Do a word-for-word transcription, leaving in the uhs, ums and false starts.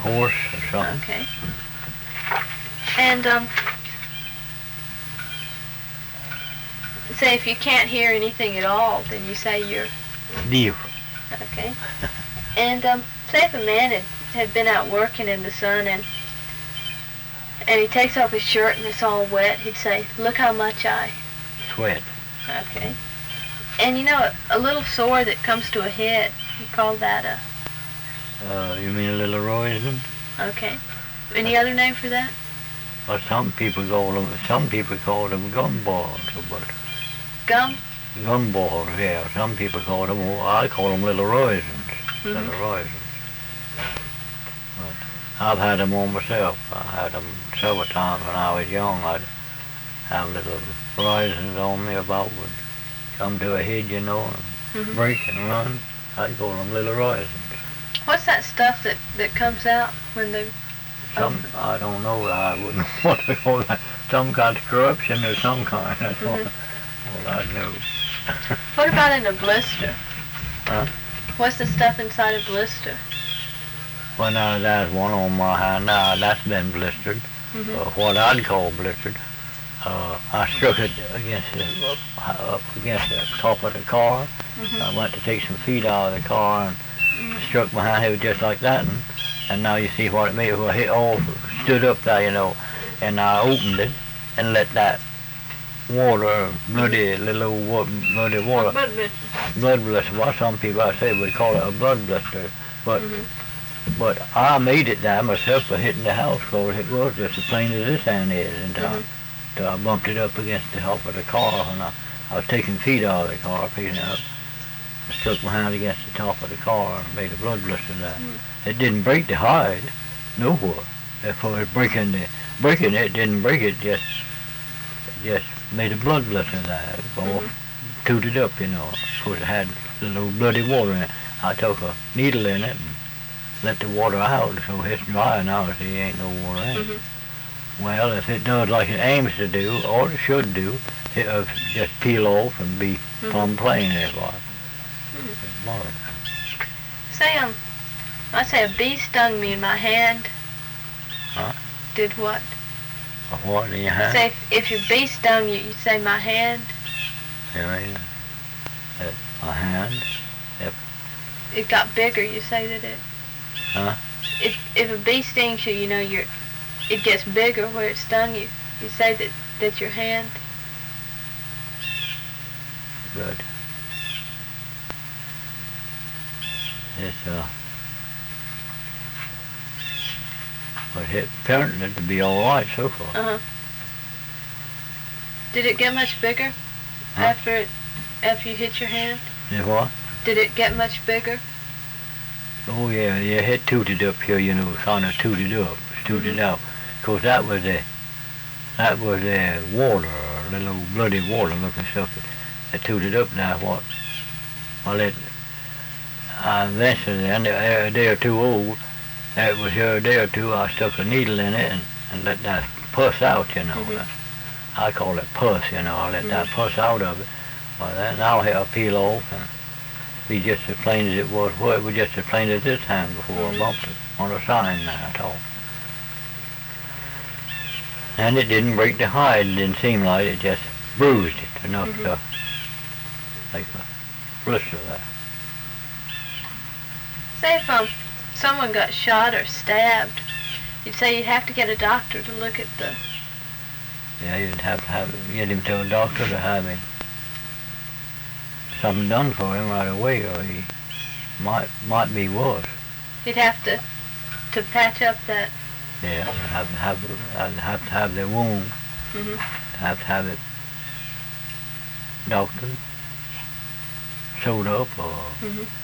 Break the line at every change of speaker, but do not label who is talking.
hoarse or something.
Okay. And, um, say if you can't hear anything at all, then you say you're...
Deaf.
Okay. And, um, say if a man had, had been out working in the sun and and he takes off his shirt and it's all wet, he'd say, look how much I...
Sweat.
Okay. And you know, a, a little sore that comes to a head, you call that a...
Uh, you mean a little roisin?
Okay. Any other name for that?
Well, some people call them, some people call them gumballs, but...
Gum?
Gumballs, yeah. Some people call them, well, I call them little roisins.
Mm-hmm.
Little roisins. But I've had them on myself. I had them several times when I was young. I'd have little roisins on me about would come to a head, you know, and
Mm-hmm.
break and run. I'd call them little roisins.
What's that stuff that, that comes out when they...
Some, I don't know, I wouldn't know what to call that. Some kind of corruption of some kind, that's
Mm-hmm.
all, all I know.
What about in a blister?
Huh?
What's the stuff inside a blister?
Well, now there's one on my hand now, that's been blistered.
Mm-hmm.
Uh, what I'd call blistered. Uh, I struck it against the, up, up against the top of the car.
Mm-hmm.
I went to take some feet out of the car and
Mm-hmm.
struck my hand, it was just like that. And, and now you see what it made, well, it all stood up there, you know, and I opened it and let that water, bloody, little old wa- bloody water,
Blood blister.
blood blister, well, some people I say would call it a blood blister, but
Mm-hmm.
but I made it there myself by hitting the house, because it was just as plain as this hand is, until, I,
Mm-hmm.
until I bumped it up against the top of the car when I, I was taking feet out of the car, picking it up. I struck my hand against the top of the car and made a blood blister there.
Mm-hmm.
It didn't break the hide, nowhere. If I was breaking the breaking it, didn't break it, just just made a blood blister there. It all
Mm-hmm.
tooted up, you know. Of course, it had a little bloody water in it. I took a needle in it and let the water out, so it's dry now, so there ain't no water in it.
Mm-hmm.
Well, if it does like it aims to do, or it should do, it'll just peel off and be
Mm-hmm.
plumb plain as well.
Hmm.
Well,
Say, um, I say a bee stung me in my hand.
Huh?
Did what?
a what in your hand?
Say if, if your bee stung you, you say my hand.
Here, right? That, my hand?
It got bigger. You say that it.
Huh?
If if a bee stings you, you know your, it gets bigger where it stung you. You say that that's your hand.
Good. It's, uh, but it apparently to be all right so far.
Uh huh. Did it get much bigger
Huh?
after it after you hit your hand?
Is what?
Did it get much bigger?
Oh yeah, yeah, it tooted up here, you know, kind of tooted up, tooted out. Cause that was a, that was a water, a little bloody water looking stuff that, that tooted up now. What? Well, it, I eventually, then a day or two old, it was here a day or two, I stuck a needle in it and, and let that pus out, you know.
Mhm.
I call it pus, you know, I let that
Mhm.
pus out of it. Well, then now it'll peel off and be just as plain as it was. Well, it was just as plain as this hand before
Mhm.
I bumped it on the sign there at all. And it didn't break the hide, it didn't seem like it, just bruised it enough
Mhm.
to make a blister there.
Say if um someone got shot or stabbed, you'd say you'd have to get a doctor to look at the.
Yeah, you'd have to have get him to a doctor to have him something done for him right away, or he might might be worse.
You'd have to to patch up that.
Yeah, have have have, have to have the wound,
Mhm.
have to have it doctored, sewed up, or
Mhm.